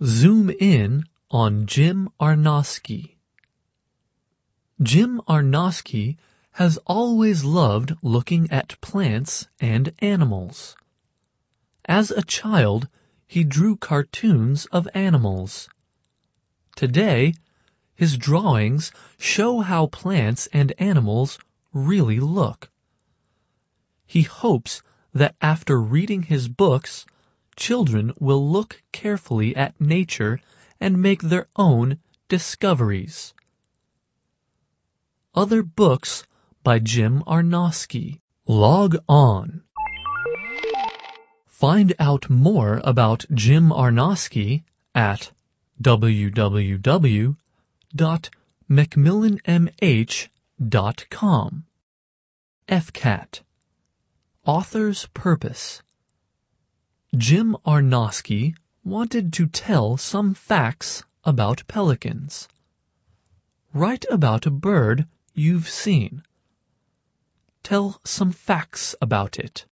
Zoom in on Jim Arnosky. Jim Arnosky has always loved looking at plants and animals. As a child, he drew cartoons of animals. Today, his drawings show how plants and animals really look. He hopes that after reading his books, children will look carefully at nature and make their own discoveries. Other books by Jim Arnosky. Log on. Find out more about Jim Arnosky at www.macmillanmh.com. FCAT. Author's Purpose. Jim Arnosky wanted to tell some facts about pelicans. Write about a bird you've seen. Tell some facts about it.